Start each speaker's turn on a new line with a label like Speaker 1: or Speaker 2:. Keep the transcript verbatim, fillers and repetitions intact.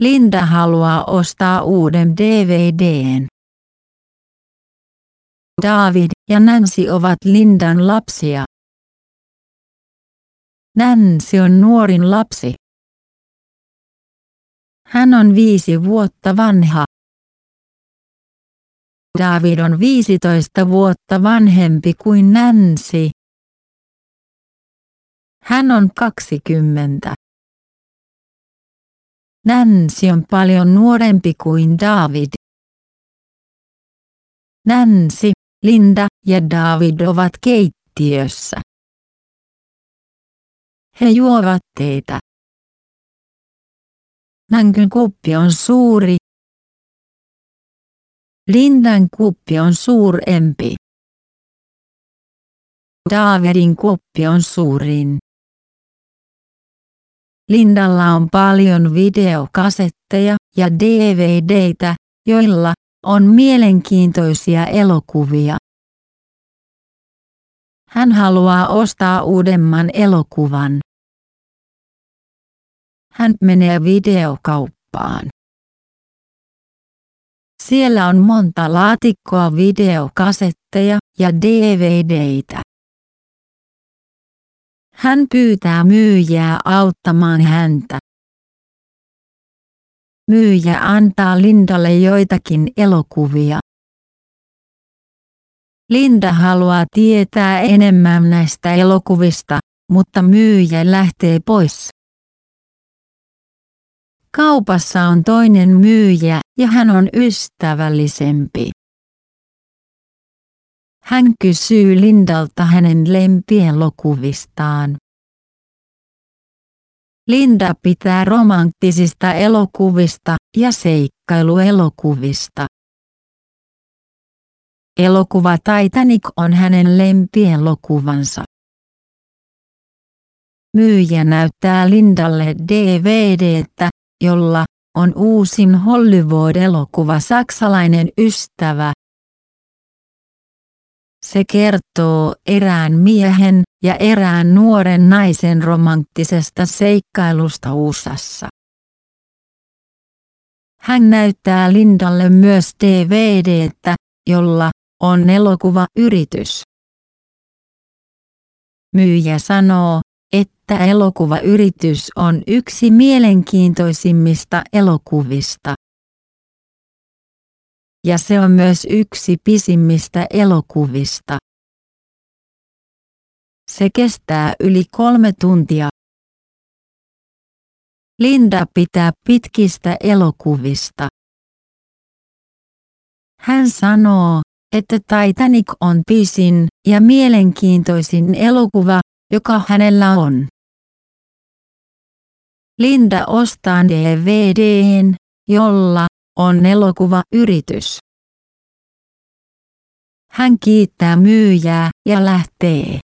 Speaker 1: Linda haluaa ostaa uuden D V D:n. David ja Nancy ovat Lindan lapsia. Nancy on nuorin lapsi. Hän on viisi vuotta vanha. David on viisitoista vuotta vanhempi kuin Nancy. Hän on kaksikymmentä. Nancy on paljon nuorempi kuin David. Nancy, Linda ja David ovat keittiössä. He juovat teetä. Nancyn kuppi on suuri. Lindan kuppi on suurempi. Davidin kuppi on suurin. Lindalla on paljon videokasetteja ja D V D:tä, joilla on mielenkiintoisia elokuvia. Hän haluaa ostaa uudemman elokuvan. Hän menee videokauppaan. Siellä on monta laatikkoa videokasetteja ja D V D:itä. Hän pyytää myyjää auttamaan häntä. Myyjä antaa Lindalle joitakin elokuvia. Linda haluaa tietää enemmän näistä elokuvista, mutta myyjä lähtee pois. Kaupassa on toinen myyjä ja hän on ystävällisempi. Hän kysyy Lindalta hänen lempielokuvistaan. Linda pitää romanttisista elokuvista ja seikkailuelokuvista. Elokuva Titanic on hänen lempielokuvansa. Myyjä näyttää Lindalle D V D:tä, jolla on uusin Hollywood-elokuva Saksalainen ystävä. Se kertoo erään miehen ja erään nuoren naisen romanttisesta seikkailusta U S A:ssa. Hän näyttää Lindalle myös D V D:tä, jolla on elokuvayritys. Myyjä sanoo, että elokuvayritys on yksi mielenkiintoisimmista elokuvista. Ja se on myös yksi pisimmistä elokuvista. Se kestää yli kolme tuntia. Linda pitää pitkistä elokuvista. Hän sanoo, että Titanic on pisin ja mielenkiintoisin elokuva, joka hänellä on. Linda ostaa D V D:n, jolla on elokuvayritys. Hän kiittää myyjää ja lähtee.